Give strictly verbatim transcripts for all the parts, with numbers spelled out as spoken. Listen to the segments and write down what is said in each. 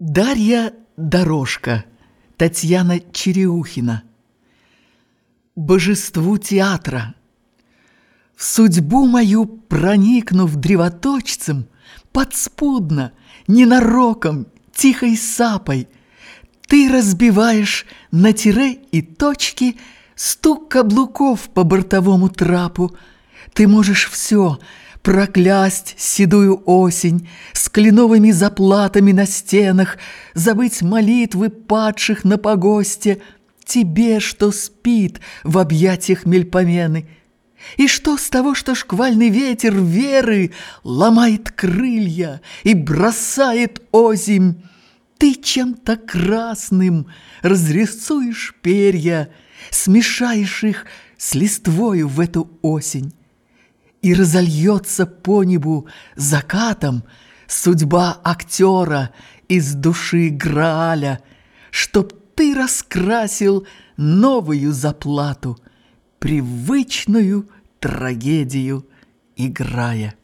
Дарья Дорожко, Татьяна Череухина. Божеству театра. В судьбу мою проникнув древоточцем, подспудно, ненароком, тихой сапой, ты разбиваешь на тире и точки стук каблуков по бортовому трапу. Ты можешь все проклясть седую осень с кленовыми заплатами на стенах, забыть молитвы падших на погосте, тебе, что спит в объятиях Мельпомены. И что с того, что шквальный ветер веры ломает крылья и бросает озимь? Ты чем-то красным разрисуешь перья, смешаешь их с листвою в эту осень. И разольется по небу закатом судьба актера из души Грааля, чтоб ты раскрасил новую заплату, привычную трагедию играя.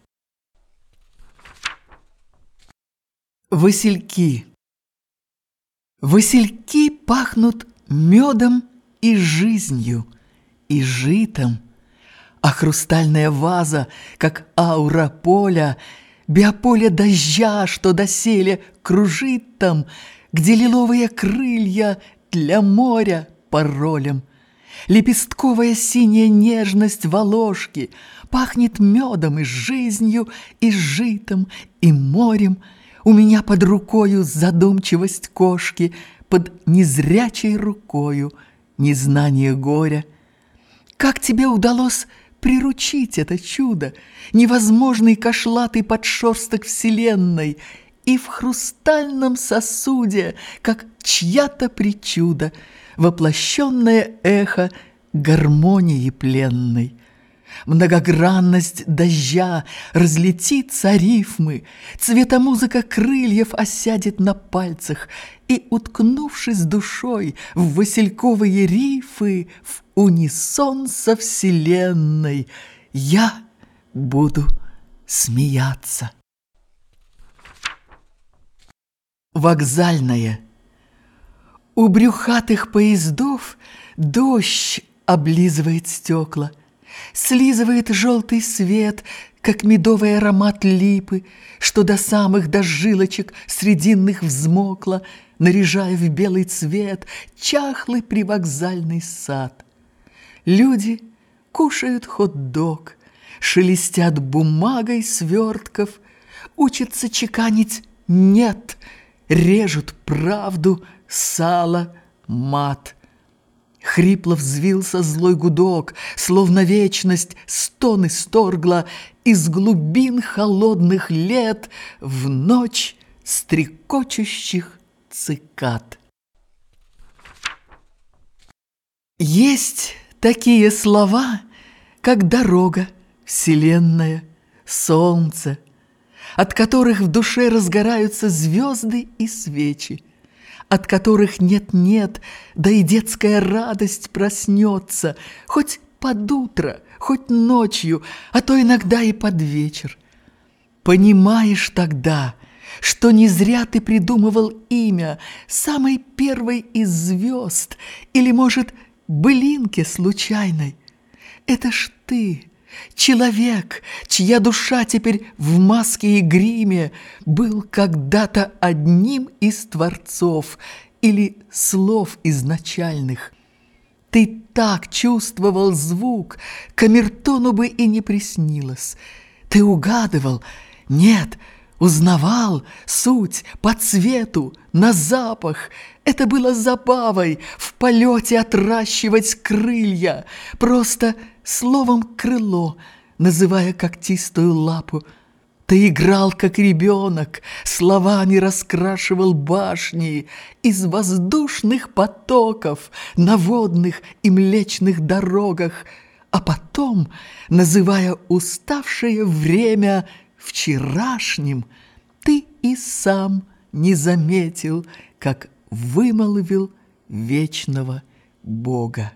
Васильки. Васильки пахнут медом и жизнью, и житом, а хрустальная ваза, как аура поля, биополе дождя, что доселе кружит там, где лиловые крылья для моря паролем. Лепестковая синяя нежность волошки пахнет медом и жизнью, и житом, и морем. У меня под рукою задумчивость кошки, под незрячей рукою незнание горя. Как тебе удалось приручить это чудо, невозможный кошлатый подшерсток вселенной, и в хрустальном сосуде, как чья-то причуда, воплощенное эхо гармонии пленной. Многогранность дождя разлетится рифмы, цветомузыка крыльев осядет на пальцах, и, уткнувшись душой в васильковые рифы, в унисон со вселенной, я буду смеяться. Вокзальная. У брюхатых поездов дождь облизывает стекла, слизывает желтый свет, как медовый аромат липы, что до самых до жилочек срединных взмокла, наряжая в белый цвет чахлый привокзальный сад. Люди кушают хот-дог, шелестят бумагой свертков, учатся чеканить «нет», режут правду, сало, мат. Хрипло взвился злой гудок, словно вечность стон исторгла из глубин холодных лет в ночь стрекочущих цикад. Есть такие слова, как дорога, вселенная, солнце, от которых в душе разгораются звезды и свечи, от которых нет-нет, да и детская радость проснется, хоть под утро, хоть ночью, а то иногда и под вечер. Понимаешь тогда, что не зря ты придумывал имя самой первой из звезд или, может, былинки случайной. Это ж ты, человек, чья душа теперь в маске и гриме был когда-то одним из творцов или слов изначальных. Ты так чувствовал звук, камертону бы и не приснилось. Ты угадывал, нет, узнавал суть по цвету, на запах. Это было забавой в полете отращивать крылья, просто словом крыло, называя когтистую лапу. Ты играл, как ребенок, словами раскрашивал башни из воздушных потоков на водных и млечных дорогах, а потом, называя уставшее время вчерашним, ты и сам не заметил, как вымолвил вечного Бога.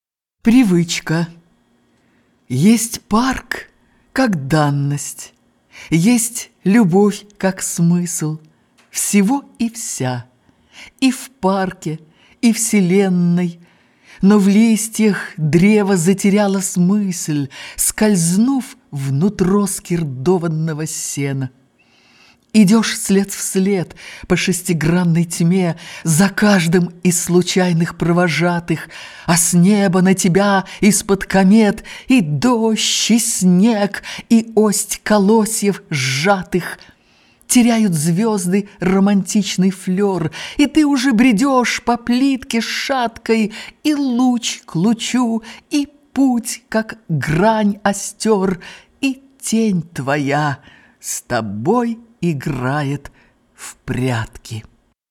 Привычка. Есть парк, как данность, Есть любовь как смысл всего и вся, и в парке, и вселенной, но в листьях древо затеряло смысл, скользнув внутрь скирдованного сена. Идешь след вслед по шестигранной тьме за каждым из случайных провожатых, а с неба на тебя из-под комет и дождь, и снег, и ость колосьев сжатых. Теряют звезды романтичный флёр, и ты уже бредешь по плитке шаткой, и луч к лучу, и путь, как грань остер, и тень твоя с тобой играет в прятки.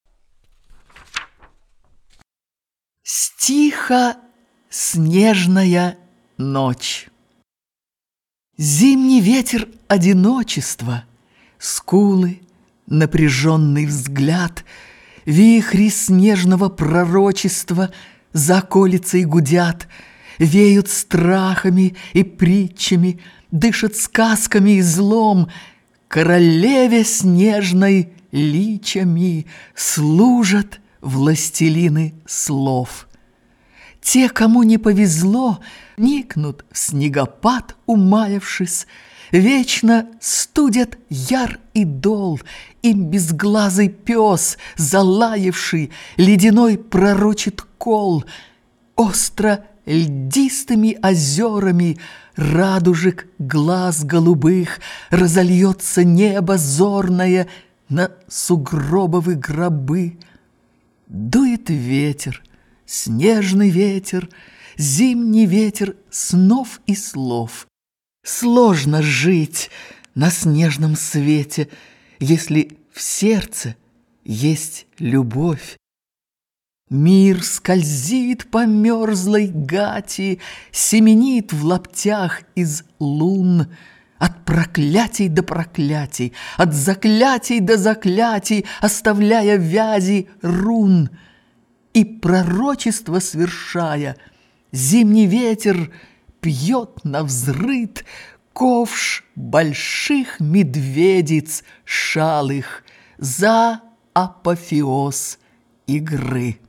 Стиха снежная ночь. Зимний ветер одиночества, скулы, напряженный взгляд, вихри снежного пророчества за околицей гудят, веют страхами и притчами, дышат сказками и злом, королеве снежной личами служат властелины слов. Те, кому не повезло, никнут в снегопад, умаявшись, вечно студят яр и дол, им безглазый пес, залаявший, ледяной пророчит кол. Остро льдистыми озерами радужек глаз голубых разольется небо зорное на сугробовы гробы. Дует ветер, снежный ветер, зимний ветер снов и слов. Сложно жить на снежном свете, если в сердце есть любовь. Мир скользит по мерзлой гати, семенит в лаптях из лун, от проклятий до проклятий, от заклятий до заклятий, оставляя вязи рун. И пророчество свершая, зимний ветер пьет навзрыд ковш больших медведиц шалых за апофеоз игры.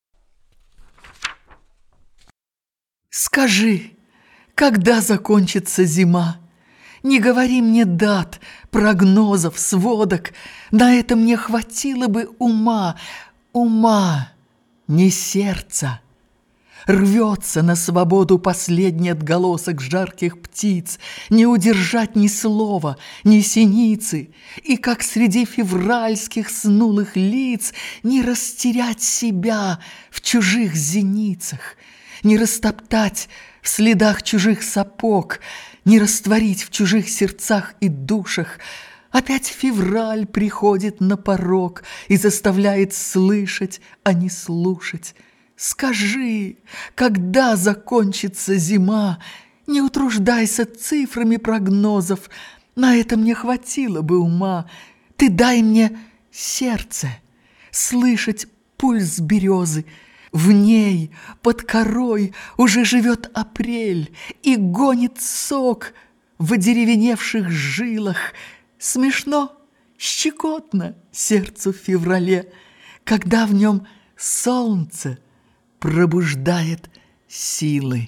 Скажи, когда закончится зима? Не говори мне дат, прогнозов, сводок. На это мне хватило бы ума, ума, не сердца. Рвется на свободу последний отголосок жарких птиц, не удержать ни слова, ни синицы, и как среди февральских снулых лиц не растерять себя в чужих зеницах, не растоптать в следах чужих сапог, не растворить в чужих сердцах и душах. Опять февраль приходит на порог и заставляет слышать, а не слушать. Скажи, когда закончится зима? Не утруждайся цифрами прогнозов, на это мне хватило бы ума. Ты дай мне сердце, слышать пульс березы. В ней, под корой, уже живет апрель и гонит сок в одеревеневших жилах. Смешно, щекотно сердцу в феврале, когда в нем солнце пробуждает силы.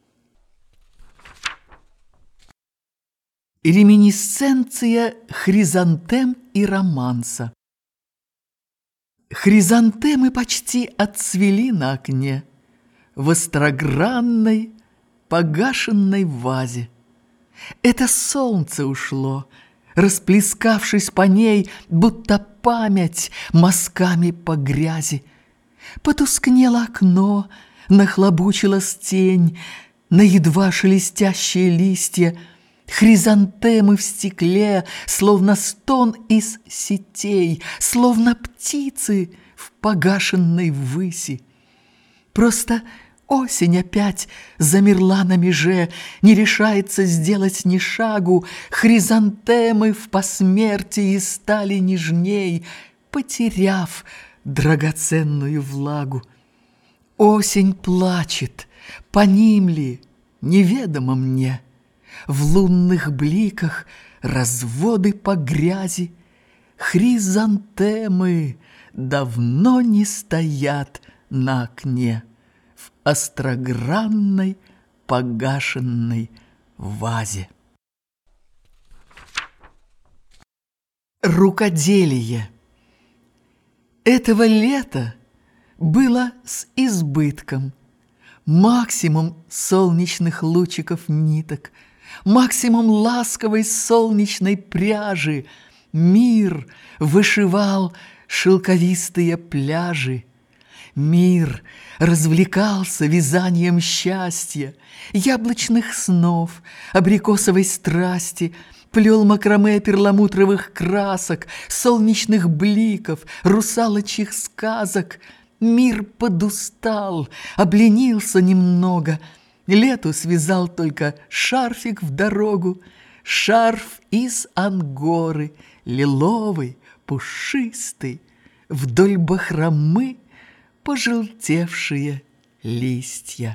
Реминисценция хризантем и романса. Хризантемы почти отцвели на окне в острогранной, погашенной вазе. Это солнце ушло, расплескавшись по ней, будто память мазками по грязи. Потускнело окно, нахлобучилась тень на едва шелестящие листья. Хризантемы в стекле, словно стон из сетей, словно птицы в погашенной выси. Просто осень опять замерла на меже, не решается сделать ни шагу. Хризантемы в посмертии стали нежней, потеряв драгоценную влагу. Осень плачет, по ним ли, неведомо мне. В лунных бликах разводы по грязи, хризантемы давно не стоят на окне в острогранной погашенной вазе. Рукоделие. Этого лета было с избытком. Максимум солнечных лучиков ниток, максимум ласковой солнечной пряжи. Мир вышивал шелковистые пляжи. Мир развлекался вязанием счастья, яблочных снов, абрикосовой страсти, плел макраме перламутровых красок, солнечных бликов, русалочьих сказок. Мир подустал, обленился немного. Лету связал только шарфик в дорогу, шарф из ангоры, лиловый, пушистый, вдоль бахромы пожелтевшие листья.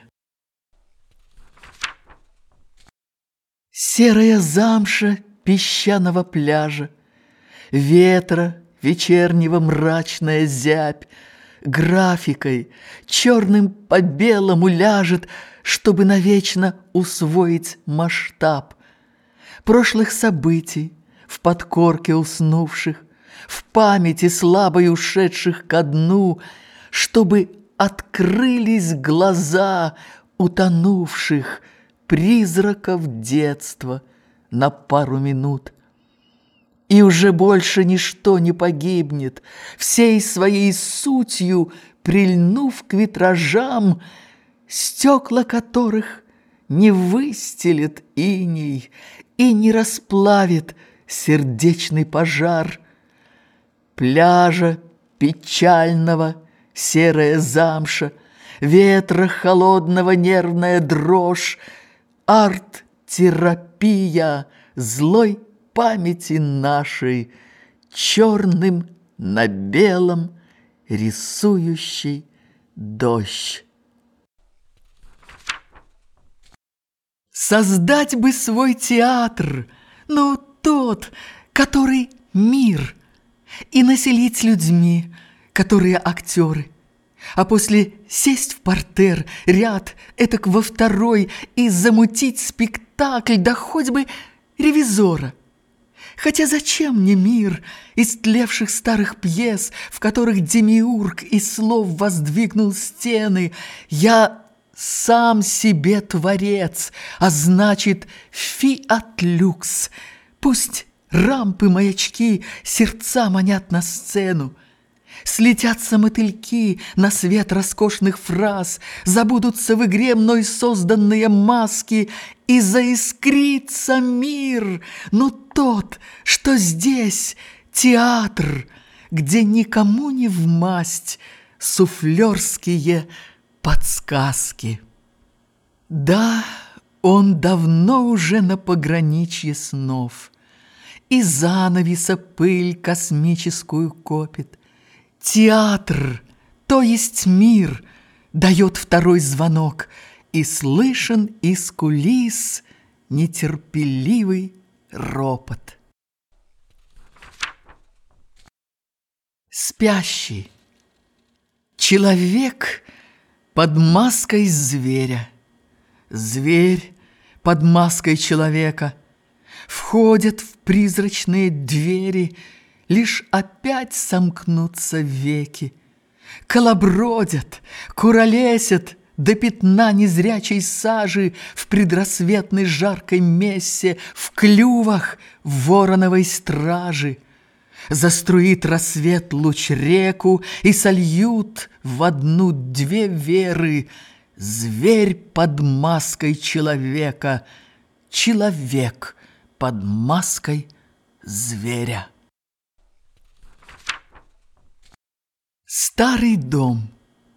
Серая замша песчаного пляжа, ветра вечернего мрачная зябь, графикой черным по белому ляжет, чтобы навечно усвоить масштаб прошлых событий, в подкорке уснувших, в памяти слабой ушедших ко дну, чтобы открылись глаза утонувших призраков детства на пару минут. И уже больше ничто не погибнет, всей своей сутью прильнув к витражам, стекла которых не выстелит иней и не расплавит сердечный пожар. Пляжа печального серая замша, ветра холодного нервная дрожь, арт-терапия злой памяти нашей, черным на белом рисующий дождь. Создать бы свой театр, ну тот, который мир, и населить людьми, которые актеры, а после сесть в партер, ряд, этак во второй, и замутить спектакль, да хоть бы ревизора. Хотя зачем мне мир истлевших старых пьес, в которых демиург из слов воздвигнул стены? Я сам себе творец, а значит, фиат люкс. Пусть рампы, маячки, сердца манят на сцену. Слетятся мотыльки на свет роскошных фраз, забудутся в игре мной созданные маски, и заискрится мир, но тот, что здесь театр, где никому не вмасть суфлерские подсказки. Да, он давно уже на пограничье снов, и занавеса пыль космическую копит. Театр, то есть мир, дает второй звонок, и слышен из кулис нетерпеливый ропот. Спящий. Человек под маской зверя, зверь под маской человека входят в призрачные двери, лишь опять сомкнутся веки, колобродят, куролесят до пятна незрячей сажи в предрассветной жаркой мессе, в клювах вороновой стражи. Заструит рассвет луч реку, и сольют в одну две веры: зверь под маской человека, человек под маской зверя. Старый дом.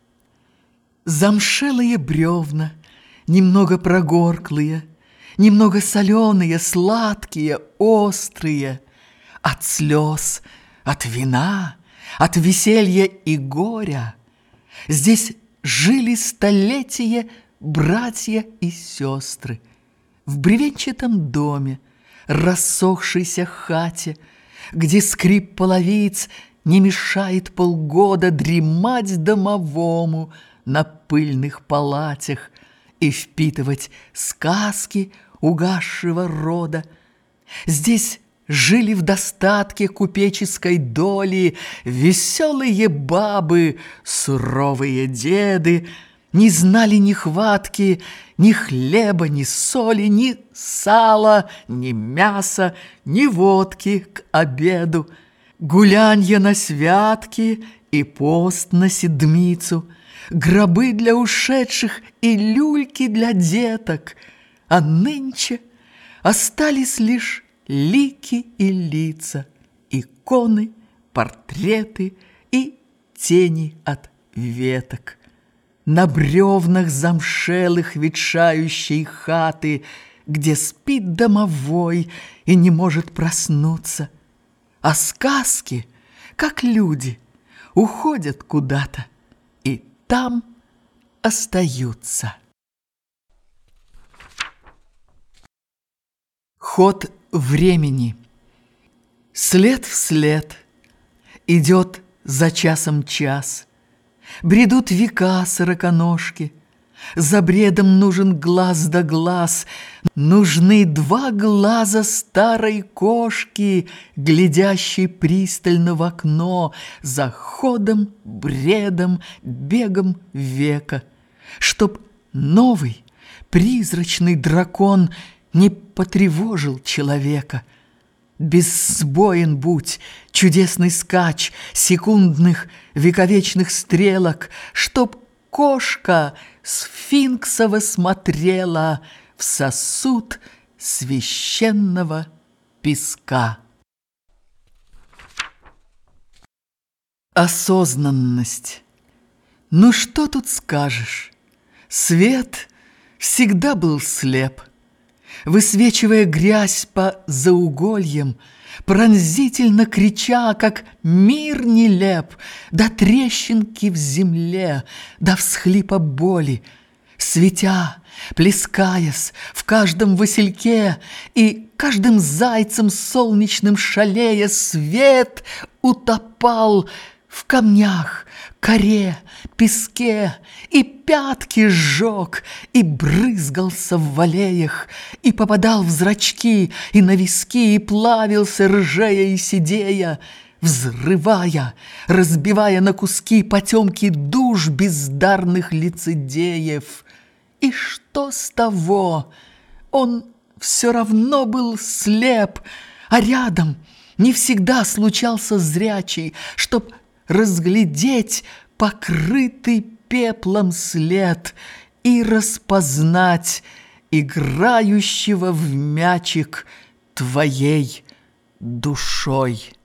Замшелые бревна, немного прогорклые, немного соленые, сладкие, острые, от слез, от вина, от веселья и горя. Здесь жили столетия братья и сестры в бревенчатом доме, рассохшейся хате, где скрип половиц не мешает полгода дремать домовому на пыльных палатях и впитывать сказки угасшего рода. Здесь жили в достатке купеческой доли веселые бабы, суровые деды, не знали ни хватки, ни хлеба, ни соли, ни сала, ни мяса, ни водки к обеду, гулянья на святки и пост на седмицу, гробы для ушедших и люльки для деток, а нынче остались лишь лики и лица, иконы, портреты и тени от веток. На бревнах замшелых ветшающей хаты, где спит домовой и не может проснуться. А сказки, как люди, уходят куда-то и там остаются. Ход времени. След вслед идет за часом час. Бредут века сороконожки. За бредом нужен глаз да глаз. Нужны два глаза старой кошки, глядящей пристально в окно, за ходом, бредом, бегом века, чтоб новый призрачный дракон не потревожил человека. Бессбоен будь, чудесный скач секундных вековечных стрелок, чтоб кошка сфинксово смотрела в сосуд священного песка. Осознанность. Ну что тут скажешь? Свет всегда был слеп. Высвечивая грязь по заугольям, пронзительно крича, как мир нелеп, до трещинки в земле, до всхлипа боли, светя, плескаясь в каждом васильке и каждым зайцем солнечным шалея, свет утопал в камнях, коре, песке, и пятки сжег, и брызгался в аллеях, и попадал в зрачки, и на виски, и плавился, ржея и сидея, взрывая, разбивая на куски потемки душ бездарных лицедеев. И что с того? Он все равно был слеп, а рядом не всегда случался зрячий, чтоб разглядеть покрытый пеплом след и распознать играющего в мячик твоей душой.